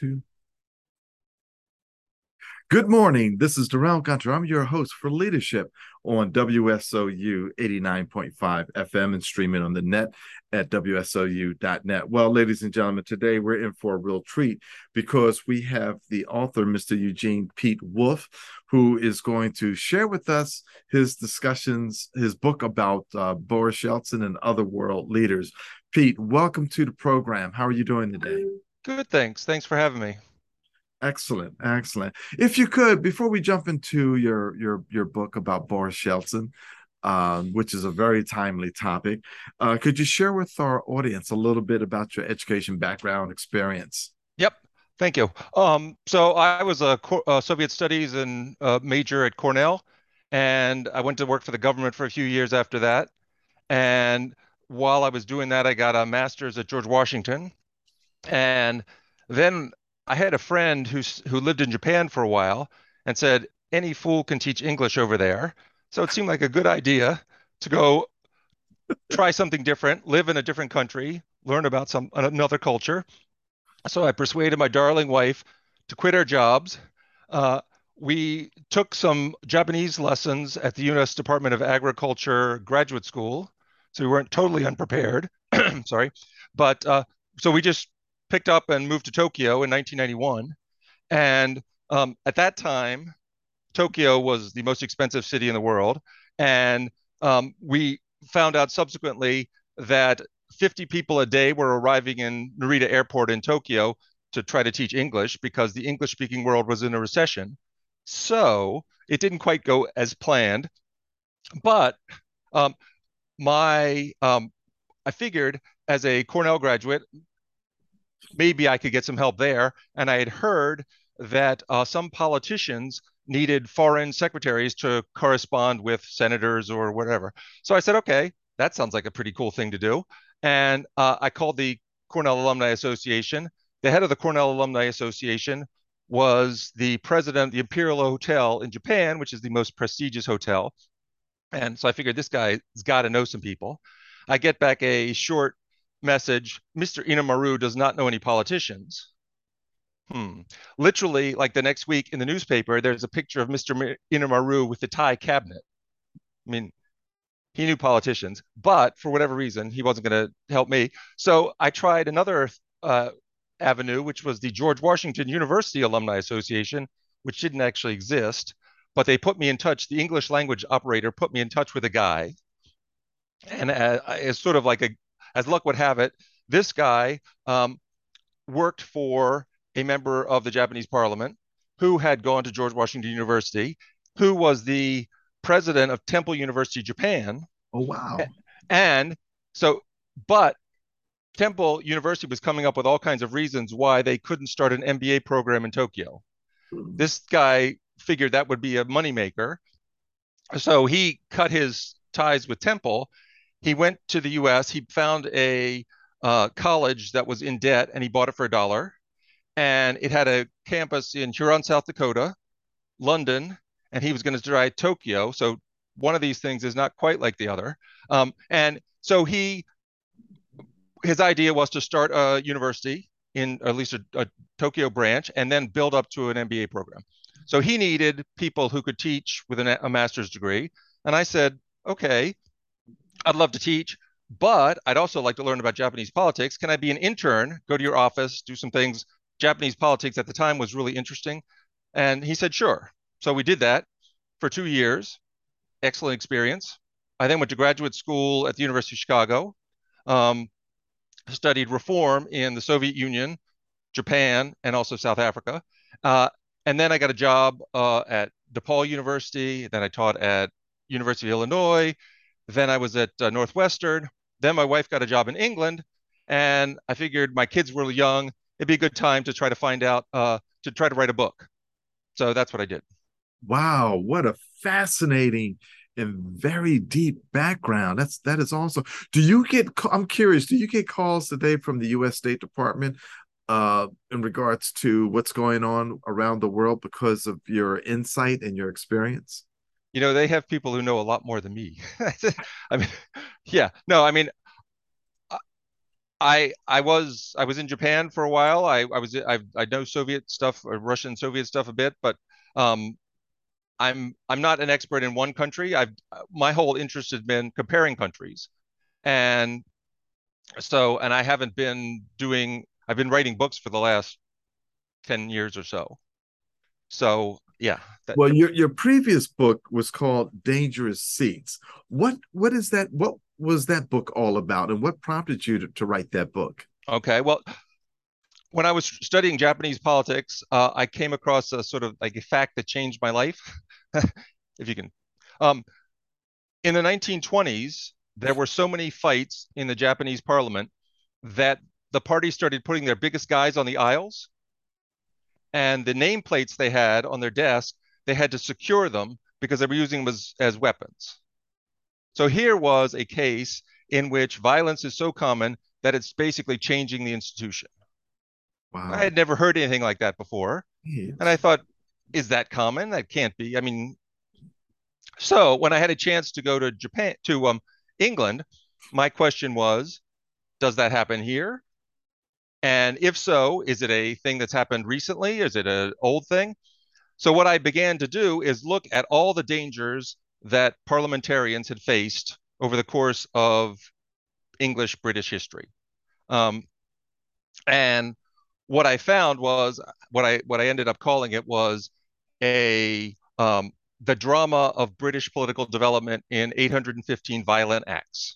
Two. Good morning. This is Darrell Gunter. I'm your host for Leadership on WSOU 89.5 FM and streaming on the net at WSOU.net. Well, ladies and gentlemen, today we're in for a real treat because we have the author, Mr. Eugene Pete Wolf, who is going to share with us his discussions, his book about Boris Yeltsin and other world leaders. Pete, welcome to the program. How are you doing today? Good, thanks. Thanks for having me. Excellent, excellent. If you could, before we jump into your book about Boris Yeltsin, which is a very timely topic, could you share with our audience a little bit about your education background experience? Yep, thank you. So I was a Soviet Studies and major at Cornell, and I went to work for the government for a few years after that. And while I was doing that, I got a master's at George Washington, and then I had a friend who lived in Japan for a while and said any fool can teach English over there. So it seemed like a good idea to go try something different, live in a different country, learn about some another culture. So I persuaded my darling wife to quit our jobs. Uh, we took some Japanese lessons at the U.S. Department of Agriculture graduate school. So we weren't totally unprepared. Sorry. But so we just picked up and moved to Tokyo in 1991. And at that time, Tokyo was the most expensive city in the world. And we found out subsequently that 50 people a day were arriving in Narita Airport in Tokyo to try to teach English because the English speaking world was in a recession. So it didn't quite go as planned. But um, my I figured as a Cornell graduate, maybe I could get some help there. And I had heard that some politicians needed foreign secretaries to correspond with senators or whatever. So I said, okay, that sounds like a pretty cool thing to do. And I called the Cornell Alumni Association. The head of the Cornell Alumni Association was the president of the Imperial Hotel in Japan, which is the most prestigious hotel. And so I figured this guy's got to know some people. I get back a short message. Mr. Inamaru does not know any politicians. Hmm. Literally, like the next week in the newspaper, there's a picture of Mr. Inamaru with the Thai cabinet. I mean, he knew politicians, but for whatever reason, he wasn't going to help me. So I tried another avenue, which was the George Washington University Alumni Association, which didn't actually exist, but they put me in touch. The English language operator put me in touch with a guy, and as sort of like as luck would have it, this guy worked for a member of the Japanese Parliament who had gone to George Washington University, who was the president of Temple University, Japan, Oh, wow. and so, but Temple University was coming up with all kinds of reasons why they couldn't start an MBA program in Tokyo. This guy figured that would be a moneymaker. So he cut his ties with Temple. He went to the US. He found a college that was in debt and he bought it for $1. And it had a campus in Huron, South Dakota, London, and he was going to try Tokyo. So one of these things is not quite like the other. And so his idea was to start a university in at least a Tokyo branch and then build up to an MBA program. So he needed people who could teach with a master's degree. And I said, okay, I'd love to teach, but I'd also like to learn about Japanese politics. Can I be an intern, go to your office, do some things? Japanese politics at the time was really interesting. And he said, sure. So we did that for 2 years. Excellent experience. I then went to graduate school at the University of Chicago, um, studied reform in the Soviet Union, Japan, and also South Africa. Uh, and then I got a job at DePaul University. Then I taught at University of Illinois. Then I was at Northwestern. Then my wife got a job in England, and I figured my kids were young. It'd be a good time to try to find out to try to write a book. So that's what I did. Wow, what a fascinating and very deep background. That is awesome. I'm curious, do you get calls today from the US State Department in regards to what's going on around the world because of your insight and your experience? They have people who know a lot more than me. I mean, yeah, no, I mean, I was in Japan for a while. I know Soviet stuff, or Russian Soviet stuff a bit, but um, I'm not an expert in one country. I've My whole interest has been comparing countries, and and I haven't been doing. I've been writing books for the last 10 years or so. So yeah, that Well, your previous book was called Dangerous Seats. What is that? What was that book all about, and what prompted you to write that book? okay. Well, when I was studying Japanese politics, I came across a sort of like a fact that changed my life, if you can. Um, in the 1920s, there were so many fights in the Japanese parliament that the party started putting their biggest guys on the aisles, and the nameplates they had on their desk, they had to secure them because they were using them as weapons. So here was a case in which violence is so common that it's basically changing the institution. I Wow. had never heard anything like that before. And I Yes. thought, is that common? That can't be. I mean, so when I had a chance to go to Japan, to England, my question was, does that happen here? And if so, is it a thing that's happened recently? Is it an old thing? So what I began to do is look at all the dangers that parliamentarians had faced over the course of English British history. Um, and what I found was what I ended up calling it was a the drama of British political development in 815 violent acts.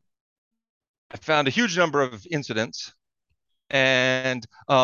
I found a huge number of incidents, and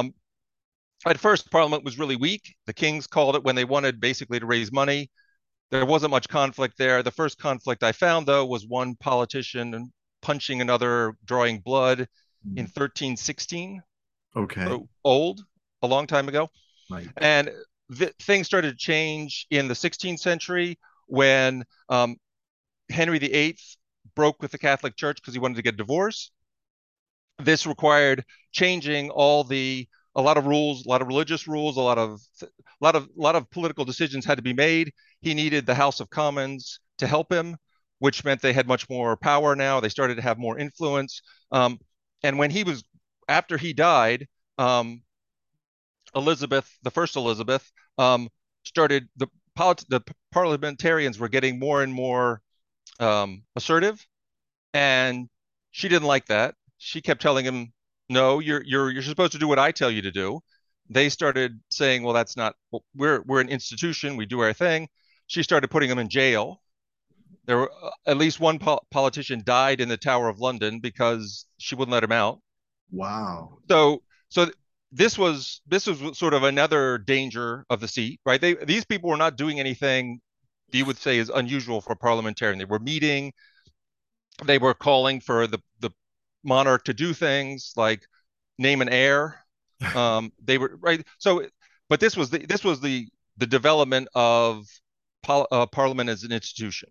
at first Parliament was really weak. The Kings called it when they wanted basically to raise money. There wasn't much conflict there. The first conflict I found, though, was one politician punching another, drawing blood in 1316. Okay. So old, a long time ago. Right. And things started to change in the 16th century when Henry VIII broke with the Catholic Church because he wanted to get a divorce. This required changing a lot of rules, a lot of religious rules, a lot of political decisions had to be made. He needed the House of Commons to help him, which meant they had much more power now. They started to have more influence. And when he was After he died, Elizabeth, the first Elizabeth, started the parliamentarians were getting more and more assertive, and she didn't like that. She kept telling him, "No, you're supposed to do what I tell you to do." They started saying, "Well, that's not. Well, we're an institution. We do our thing." She started putting him in jail. There were at least one politician died in the Tower of London because she wouldn't let him out. Wow. So this was sort of another danger of the seat, right? These people were not doing anything you would say is unusual for a parliamentarian. They were meeting, they were calling for the monarch to do things like name an heir. They were right. So, but this was the development of parliament as an institution.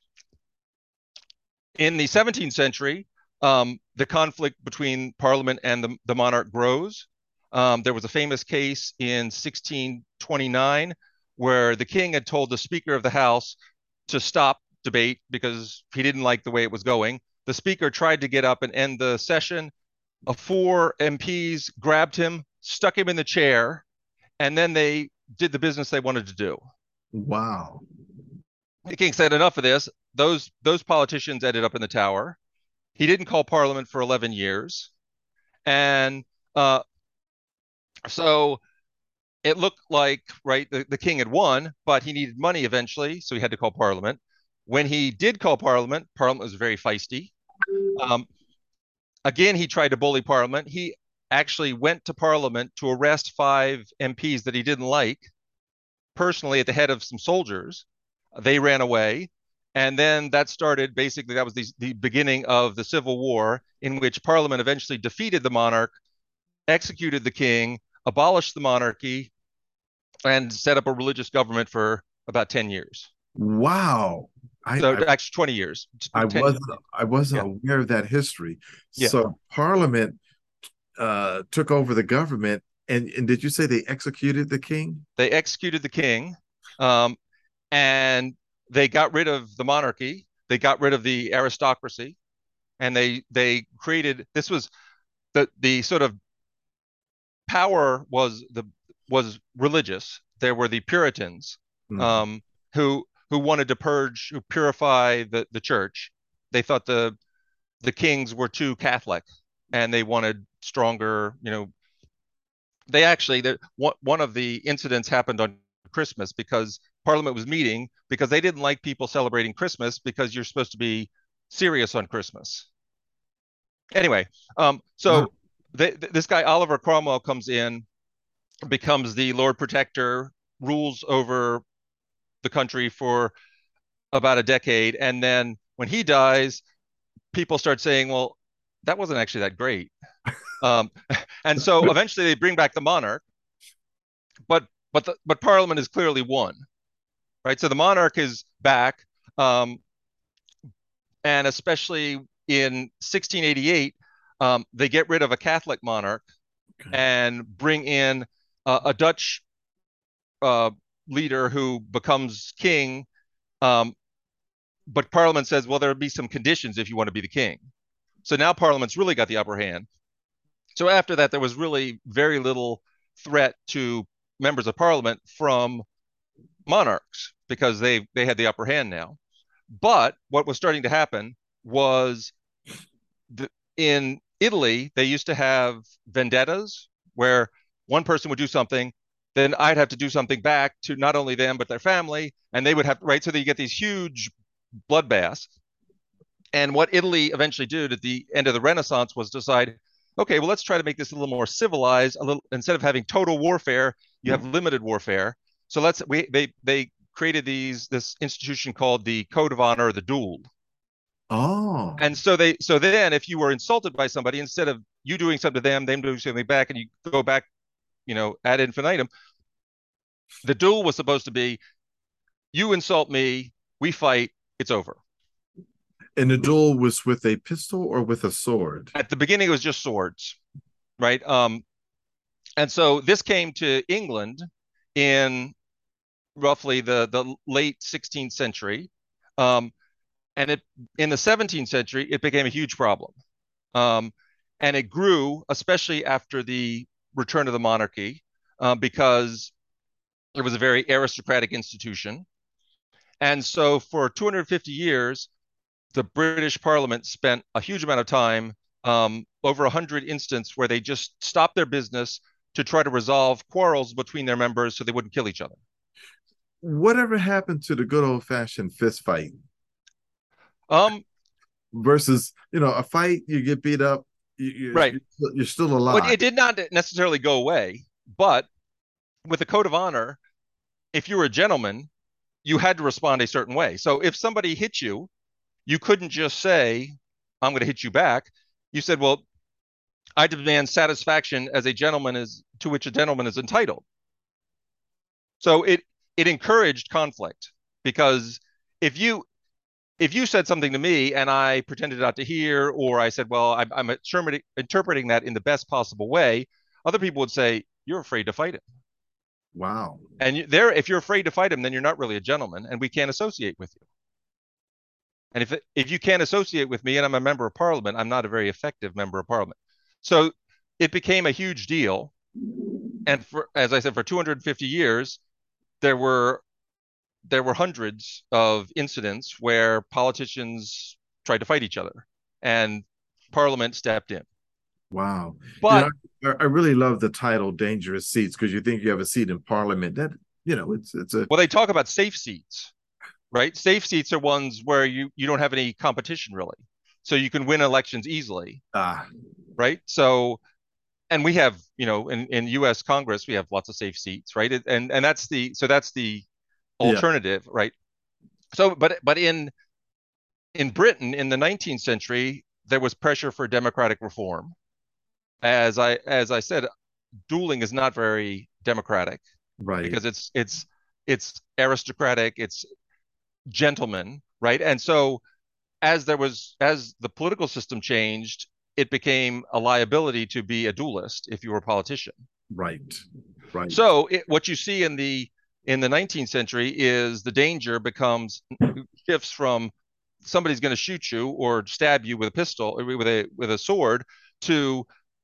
In the 17th century, the conflict between parliament and the monarch grows. There was a famous case in 1629 where the king had told the Speaker of the House to stop debate because he didn't like the way it was going. The Speaker tried to get up and end the session. Four MPs grabbed him, stuck him in the chair, and then they did the business they wanted to do. Wow. The king said, enough of this. Those politicians ended up in the tower. He didn't call parliament for 11 years. And uh, so it looked like, right, the king had won, but he needed money eventually. So he had to call parliament. When he did call parliament, parliament was very feisty. Um, Again, he tried to bully parliament. He actually went to parliament to arrest five MPs that he didn't like personally at the head of some soldiers. They ran away. And then that started basically, that was the beginning of the Civil War, in which Parliament eventually defeated the monarch, executed the king, abolished the monarchy, and set up a religious government for about 10 years. Wow. I, So I actually 20 years, I 10 years. wasn't I wasn't Yeah. aware of that history. Yeah. So Parliament took over the government, and did you say they executed the king? They executed the king, um, and they got rid of the monarchy. They got rid of the aristocracy, and they created this was the sort of power was religious. There were the Puritans, Mhm. um, who wanted to purge, who purify the church. They thought the kings were too Catholic, and they wanted stronger. They actually one of the incidents happened on Christmas because Parliament was meeting because they didn't like people celebrating Christmas because you're supposed to be serious on Christmas. Anyway, Wow. so this guy Oliver Cromwell comes in, becomes the Lord Protector, rules over the country for about a decade, and then when he dies, people start saying, "Well, that wasn't actually that great." Um, and so eventually they bring back the monarch, but Parliament is clearly won, right? So the monarch is back, um, and especially in 1688, they get rid of a Catholic monarch Okay. and bring in a Dutch uh, leader who becomes king. Um, but Parliament says, well, there'll be some conditions if you want to be the king. So now Parliament's really got the upper hand. So after that, there was really very little threat to members of Parliament from monarchs because they had the upper hand now. But what was starting to happen was in Italy, they used to have vendettas where one person would do something, then I'd have to do something back to not only them but their family, and they would have right. So that you get these huge bloodbaths. And what Italy eventually did at the end of the Renaissance was decide, okay, well, let's try to make this a little more civilized. A little instead of having total warfare, you have limited warfare. So they created this institution called the Code of Honor, or the duel. Oh, And so then if you were insulted by somebody, instead of you doing something to them doing something back, and you go back, ad infinitum, the duel was supposed to be you insult me, we fight, it's over. and the duel was with a pistol or with a sword? At the beginning, it was just swords, right? And so this came to England in roughly the late 16th century. Um, and in the 17th century, it became a huge problem. Um, and it grew, especially after the return of the monarchy, because it was a very aristocratic institution. And so for 250 years, the British Parliament spent a huge amount of time, over 100 instances, where they just stopped their business to try to resolve quarrels between their members so they wouldn't kill each other. Whatever happened to the good old fashioned fist fight Um, versus, a fight, you get beat up, right. you're still But alive. it did not necessarily go away. But with the code of honor, if you were a gentleman, you had to respond a certain way. So if somebody hit you, you couldn't just say, I'm going to hit you back. You said, well, I demand satisfaction as a gentleman is to which a gentleman is entitled. So it encouraged conflict because if you if you said something to me and I pretended not to hear, or I said, well, I'm interpreting that in the best possible way, other people would say, you're afraid to fight him. Wow. And if you're afraid to fight him, then you're not really a gentleman, and we can't associate with you. And if you can't associate with me and I'm a member of parliament, I'm not a very effective member of parliament. So it became a huge deal. And as I said, for 250 years, there were there were hundreds of incidents where politicians tried to fight each other, and Parliament stepped in. Wow. You But know, I really love the title Dangerous Seats because you think you have a seat in Parliament. That, it's a, well, they talk about safe seats, right? Safe seats are ones where you don't have any competition really, so you can win elections easily, ah, right? So and we have, in U.S. Congress, we have lots of safe seats, right? And that's the yeah, alternative, right? So, but in Britain in the 19th century, there was pressure for democratic reform. As I said, dueling is not very democratic right, because it's aristocratic, it's gentlemen, right? And so as the political system changed, it became a liability to be a duelist if you were a politician. right, right, So what you see in the 19th century is the danger becomes shifts from somebody's going to shoot you or stab you with a pistol or with a sword to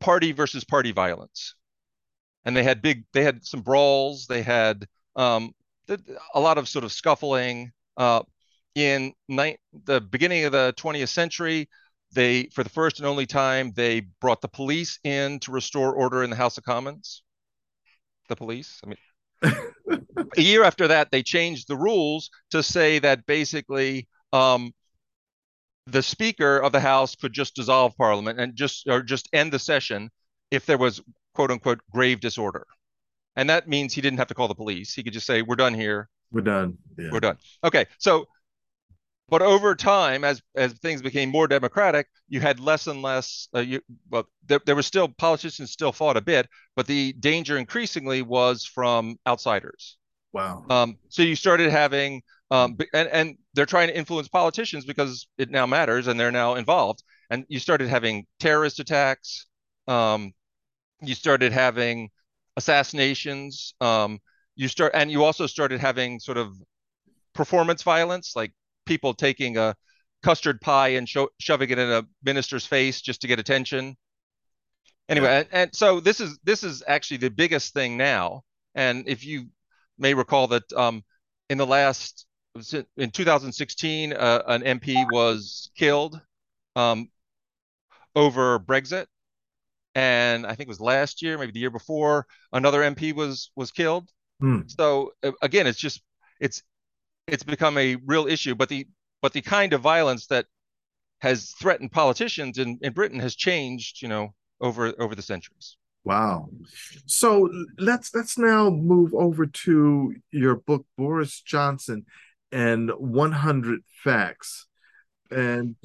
party versus party violence, and they had some brawls, they had um, a lot of sort of scuffling. In the beginning of the 20th century, for the first and only time, they brought the police in to restore order in the House of Commons. The police. I mean, a year after that, they changed the rules to say that basically the Speaker of the House could just dissolve Parliament and just end the session if there was quote unquote grave disorder, and that means he didn't have to call the police. He could just say, "We're done here. We're done. Yeah. We're done." Okay, so but over time, as things became more democratic, you had less and less. There was still politicians still fought a bit, but the danger increasingly was from outsiders. Wow. So you started having, and they're trying to influence politicians because it now matters and they're now involved. And you started having terrorist attacks. You started having assassinations. You also started having sort of performance violence, like people taking a custard pie and shoving it in a minister's face just to get attention. Anyway, Yeah. and so this is actually the biggest thing now. And if you may recall that in the last in 2016, an MP was killed um, over Brexit, and I think it was last year, maybe the year before, another MP was killed. Hmm. So again, it's it's become a real issue. But the kind of violence that has threatened politicians in Britain has changed, over the centuries. Wow. So let's now move over to your book, Boris Johnson and 100 Facts. And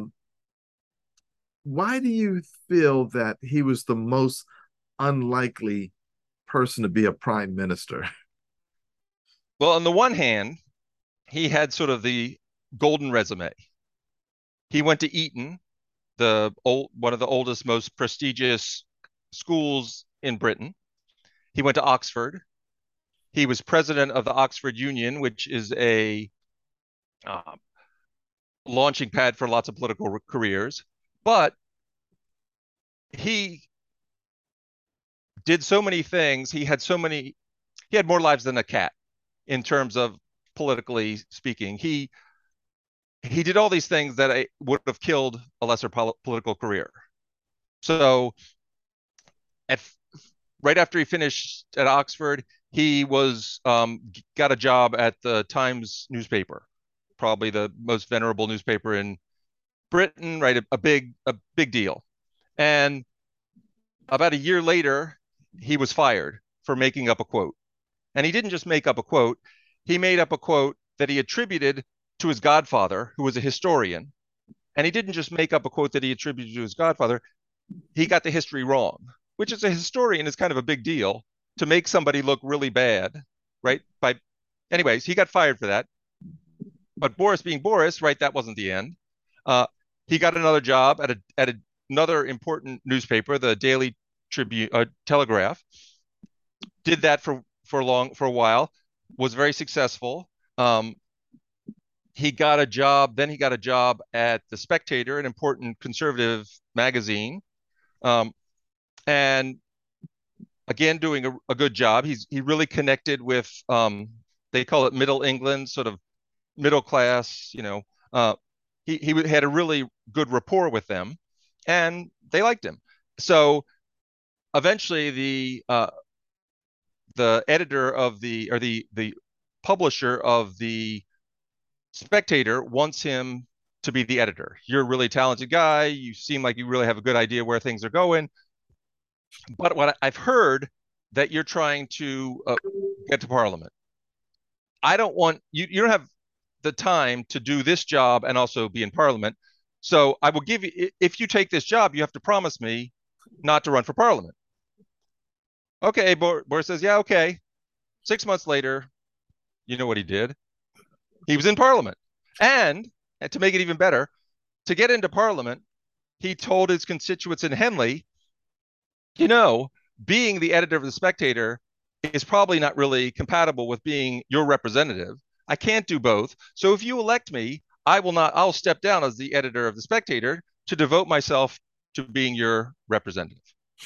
why do you feel that he was the most unlikely person to be a prime minister? Well, on the one hand, he had sort of the golden resume. He went to Eton, one of the oldest, most prestigious schools in Britain. He went to Oxford. He was president of the Oxford Union, which is a uh, launching pad for lots of political careers. But he did so many things. He had more lives than a cat in terms of politically speaking. He did all these things that would have killed a lesser political career. So at right after he finished at Oxford, he was got a job at the Times newspaper, probably the most venerable newspaper in Britain, right? A big deal. And about a year later, he was fired for making up a quote. And he didn't just make up a quote, he made up a quote that he attributed to his godfather, who was a historian. And he didn't just make up a quote that he attributed to his godfather, he got the history wrong, which as a historian is kind of a big deal to make somebody look really bad, right? Anyways, he got fired for that. But Boris being Boris, right, that wasn't the end. Uh, he got another job at another important newspaper, the Daily Tribune Telegraph. Did that for a while, was very successful. He got a job. Then he got a job at the Spectator, an important conservative magazine, and again doing a good job. He really connected with they call it Middle England, sort of middle class. He had a really good rapport with them, and they liked him. So eventually, the editor of the publisher of the Spectator wants him to be the editor. You're a really talented guy. You seem like you really have a good idea where things are going. But what I've heard that you're trying to get to Parliament. I don't want you. You don't have the time to do this job and also be in Parliament. So I will give you. If you take this job, you have to promise me not to run for Parliament. Okay, Boris says, yeah, okay. 6 months later, you know what he did? He was in Parliament. And to make it even better, to get into Parliament, he told his constituents in Henley, being the editor of The Spectator is probably not really compatible with being your representative. I can't do both. So if you elect me, I'll step down as the editor of The Spectator to devote myself to being your representative.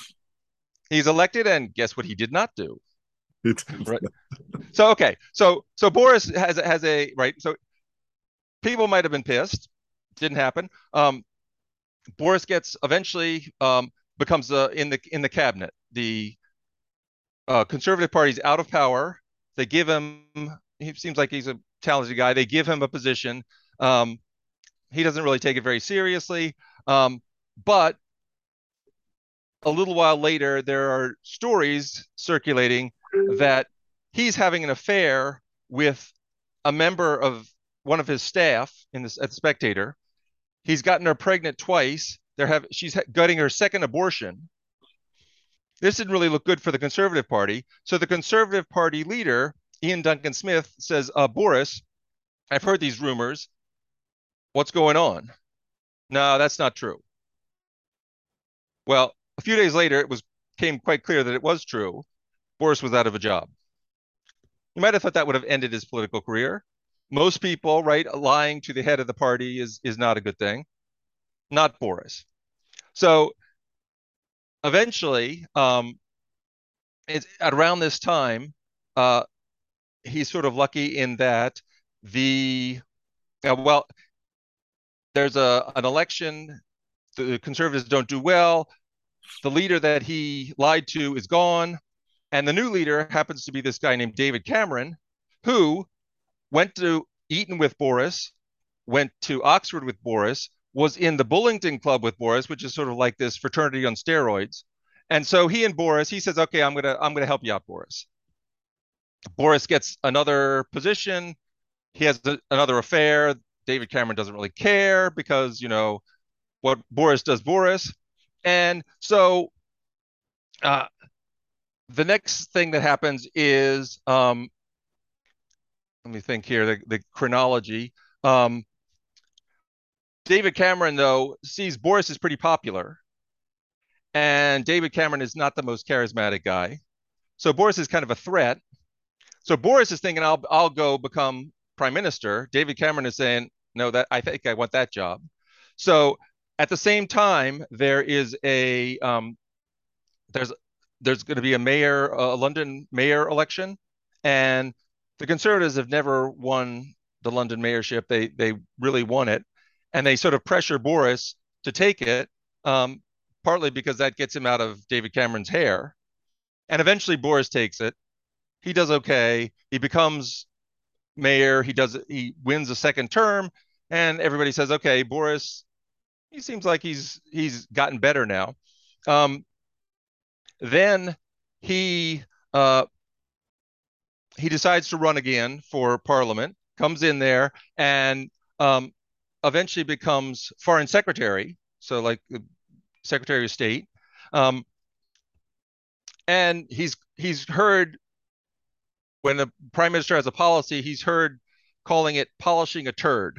He's elected, and guess what he did not do? It's, Right. So okay. So Boris has a right. So people might have been pissed. Didn't happen. Boris gets eventually becomes in the cabinet. The Conservative Party's out of power. They give him. He seems like he's a talented guy. They give him a position. Um, he doesn't really take it very seriously. But a little while later, there are stories circulating that he's having an affair with a member of one of his staff in this at the Spectator. He's gotten her pregnant twice. She's gutting her second abortion. This didn't really look good for the Conservative Party. So the Conservative Party leader, Ian Duncan Smith, says, Boris, I've heard these rumors. What's going on? No, that's not true. Well, a few days later, it was came quite clear that it was true. Boris was out of a job. You might have thought that would have ended his political career. Most people, right, lying to the head of the party is not a good thing. Not Boris. So eventually, it's at around this time, uh, he's sort of lucky in that the well, there's a an election. The conservatives don't do well. The leader that he lied to is gone, and the new leader happens to be this guy named David Cameron, who went to Eton with Boris, went to Oxford with Boris, was in the Bullingdon Club with Boris, which is sort of like this fraternity on steroids. And so he says, okay, I'm gonna help you out, Boris. Boris gets another position. He has another affair. David Cameron doesn't really care because what Boris does, Boris. And so uh, the next thing that happens is let me think here the chronology. Um, David Cameron though sees Boris is pretty popular, and David Cameron is not the most charismatic guy. So Boris is kind of a threat. So Boris is thinking, I'll go become prime minister. David Cameron is saying, no, that I think I want that job. So at the same time, there's there's going to be a London mayor election, and the Conservatives have never won the London mayorship. They really won it, and they sort of pressure Boris to take it, um, partly because that gets him out of David Cameron's hair, and eventually Boris takes it. He does okay. He becomes mayor. He wins a second term, and everybody says, okay, Boris. He seems like he's gotten better now. Um, then he uh, he decides to run again for parliament. Comes in there and um, eventually becomes foreign secretary. So like secretary of state. Um, and he's heard when the prime minister has a policy, he's heard calling it polishing a turd,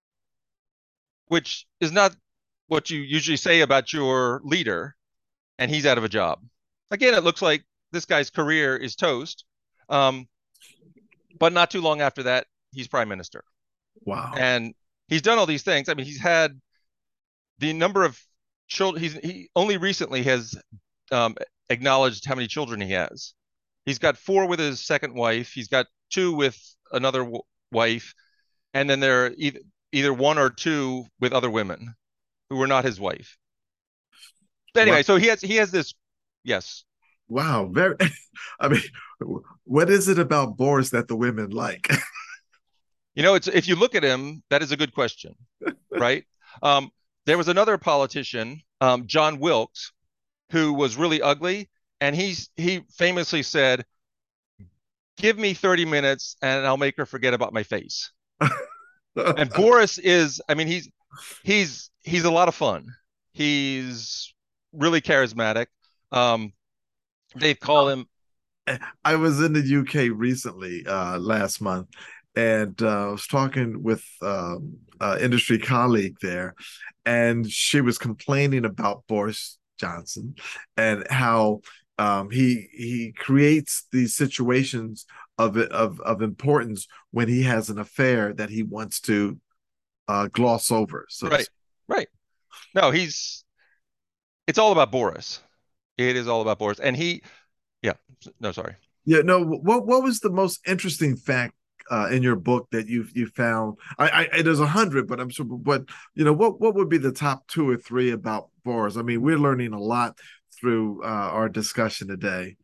which is not what you usually say about your leader, and he's out of a job. Again, it looks like this guy's career is toast. Um, but not too long after that, he's prime minister. wow. And he's done all these things. I mean, he's had the number of children. He only recently has um, acknowledged how many children he has. He's got four with his second wife. He's got two with another wife, and then there are either one or two with other women who were not his wife. Wow. Anyway, so he has this. Yes. Wow. Very, I mean, what is it about Boris that the women like? It's if you look at him, that is a good question, right? Um, there was another politician, John Wilkes, who was really ugly, and he famously said, "Give me 30 minutes, and I'll make her forget about my face." And Boris is, I mean, he's a lot of fun. He's really charismatic. Um, they call him I was in the UK recently, last month, and I was talking with an industry colleague there, and she was complaining about Boris Johnson and how he creates these situations of importance when he has an affair that he wants to gloss over. So, right, right. No, it's all about Boris. It is all about Boris. And yeah, no, sorry. Yeah, no. What was the most interesting fact in your book that you found? There's 100, but I'm sure. But what would be the top two or three about Boris? I mean, we're learning a lot through our discussion today.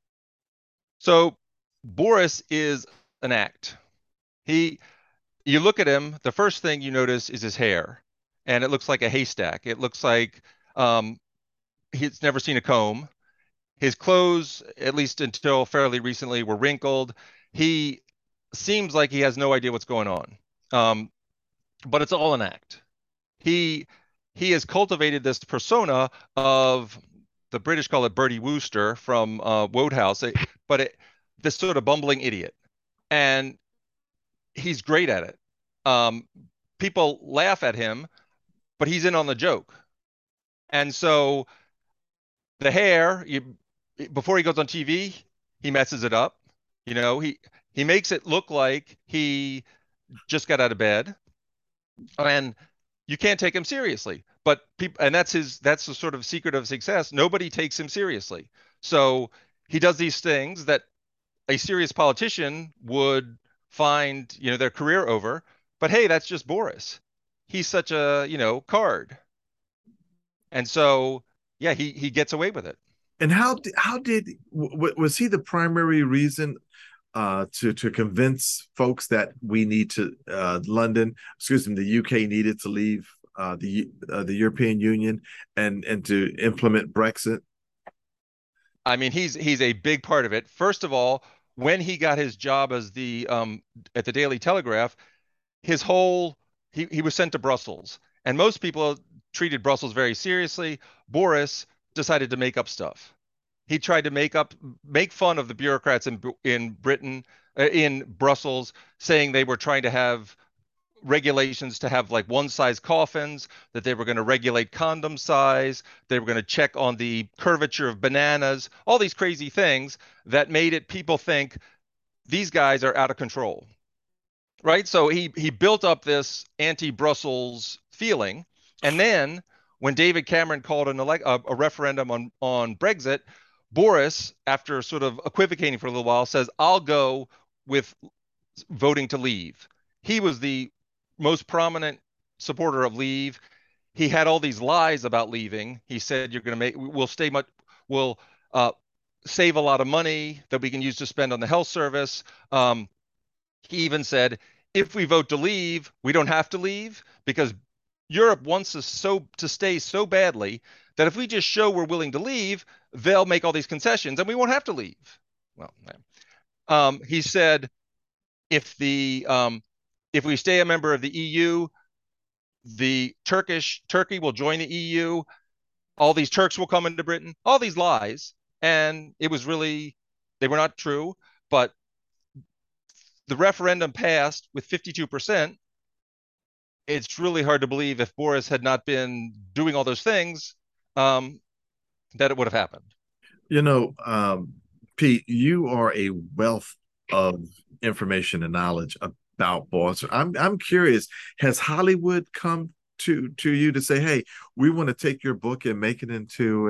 So Boris is an act. He, you look at him, the first thing you notice is his hair, and it looks like a haystack. It looks like um, he's never seen a comb. His clothes, at least until fairly recently, were wrinkled. He seems like he has no idea what's going on. Um, but it's all an act. He he has cultivated this persona of, the British call it Bertie Wooster from Wodehouse, but this sort of bumbling idiot, and he's great at it. Um, People laugh at him, but he's in on the joke, and so the hair, before he goes on TV, he messes it up. He makes it look like he just got out of bed, and you can't take him seriously. But people, and that's the sort of secret of success. Nobody takes him seriously. So he does these things that a serious politician would find, their career over. But hey, that's just Boris. He's such a, card. And so, yeah, he gets away with it. And was he the primary reason to convince folks that we need to London, excuse me, the UK needed to leave the European Union and to implement Brexit? I mean, he's a big part of it. First of all, when he got his job as the at the Daily Telegraph, his whole he was sent to Brussels, and most people treated Brussels very seriously. Boris decided to make up stuff. He tried to make fun of the bureaucrats in Britain, in Brussels, saying they were trying to have regulations to have like one size coffins, that they were going to regulate condom size, they were going to check on the curvature of bananas, all these crazy things that made it people think these guys are out of control. Right? So he built up this anti-Brussels feeling, and then when David Cameron called a referendum on Brexit, Boris, after sort of equivocating for a little while, says, "I'll go with voting to leave." He was the most prominent supporter of leave. He had all these lies about leaving. He said, "You're going to we'll uh, save a lot of money that we can use to spend on the health service." He even said, "If we vote to leave, we don't have to leave because Europe wants us to stay so badly that if we just show we're willing to leave, they'll make all these concessions and we won't have to leave." Well, he said, if we stay a member of the EU, Turkey will join the EU. All these Turks will come into Britain. All these lies, and they were not true. But the referendum passed with 52%. It's really hard to believe, if Boris had not been doing all those things, that it would have happened. You know, Pete, you are a wealth of information and knowledge about Boris. I'm curious, has Hollywood come to you to say, "Hey, we want to take your book and make it into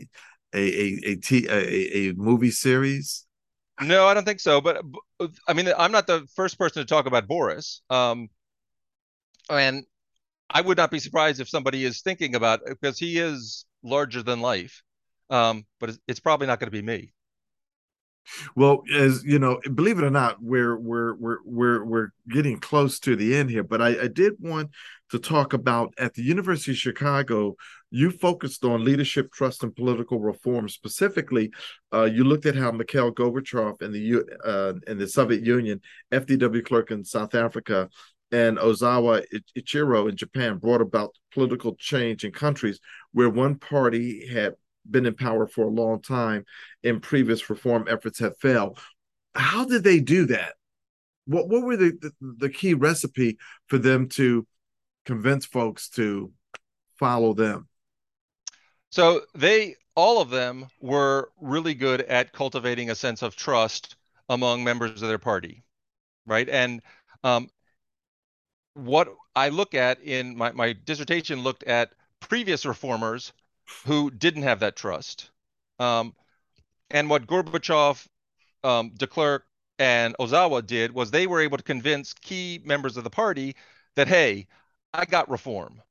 a movie series"? No, I don't think so. But I mean, I'm not the first person to talk about Boris. And I would not be surprised if somebody is thinking about it, because he is larger than life. But it's probably not going to be me. Well, as you know, believe it or not, we're getting close to the end here. But I did want to talk about, at the University of Chicago, you focused on leadership, trust, and political reform. Specifically, you looked at how Mikhail Gorbachev in the Soviet Union, FDW clerk in South Africa, and Ozawa Ichiro in Japan brought about political change in countries where one party had been in power for a long time and previous reform efforts have failed. How did they do that? What were the key recipe for them to convince folks to follow them? So all of them were really good at cultivating a sense of trust among members of their party, right? And um, what I look at in my dissertation looked at previous reformers who didn't have that trust. Um, and what Gorbachev, de Klerk, and Ozawa did was they were able to convince key members of the party that, hey, I got reform.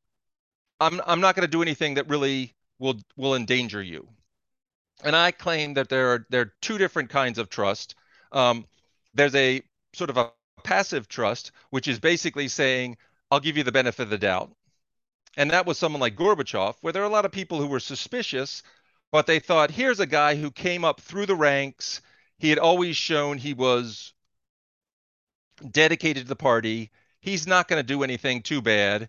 I'm not going to do anything that really will endanger you. And I claim that there are two different kinds of trust. Um, there's a sort of a passive trust, which is basically saying, I'll give you the benefit of the doubt. And that was someone like Gorbachev, where there are a lot of people who were suspicious, but they thought, here's a guy who came up through the ranks. He had always shown he was dedicated to the party. He's not going to do anything too bad.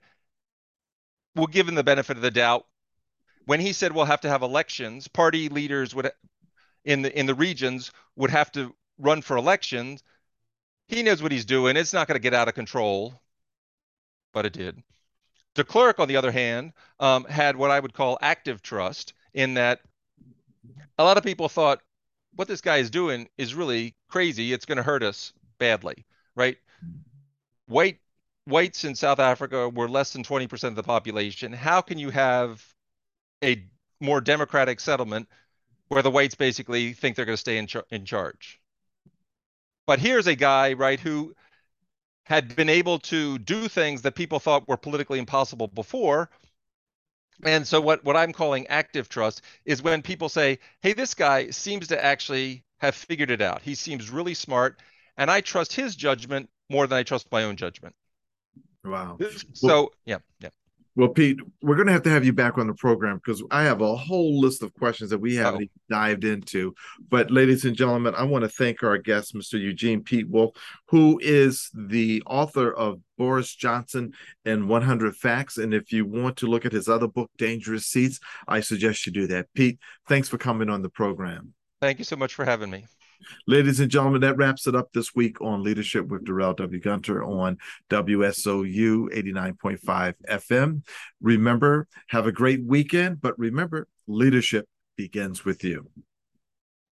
We'll give him the benefit of the doubt. When he said we'll have to have elections, party leaders would in the regions would have to run for elections. He knows what he's doing. It's not going to get out of control, but it did. De Klerk, on the other hand, had what I would call active trust, in that a lot of people thought what this guy is doing is really crazy. It's going to hurt us badly, right? White whites in South Africa were less than 20% of the population. How can you have a more democratic settlement where the whites basically think they're going to stay in charge? But here's a guy, right, who had been able to do things that people thought were politically impossible before. And so what I'm calling active trust is when people say, hey, this guy seems to actually have figured it out. He seems really smart, and I trust his judgment more than I trust my own judgment. Wow. Well, So, yeah, yeah. well, Pete, we're going to have you back on the program because I have a whole list of questions that we haven't Uh-oh. even dived into. But, ladies and gentlemen, I want to thank our guest, Mr. Eugene Pete Wolf, who is the author of Boris Johnson and 100 Facts. And if you want to look at his other book, Dangerous Seats, I suggest you do that. Pete, thanks for coming on the program. Thank you so much for having me. Ladies and gentlemen, that wraps it up this week on Leadership with Darrell W. Gunter on WSOU 89.5 FM. Remember, have a great weekend, but remember, leadership begins with you.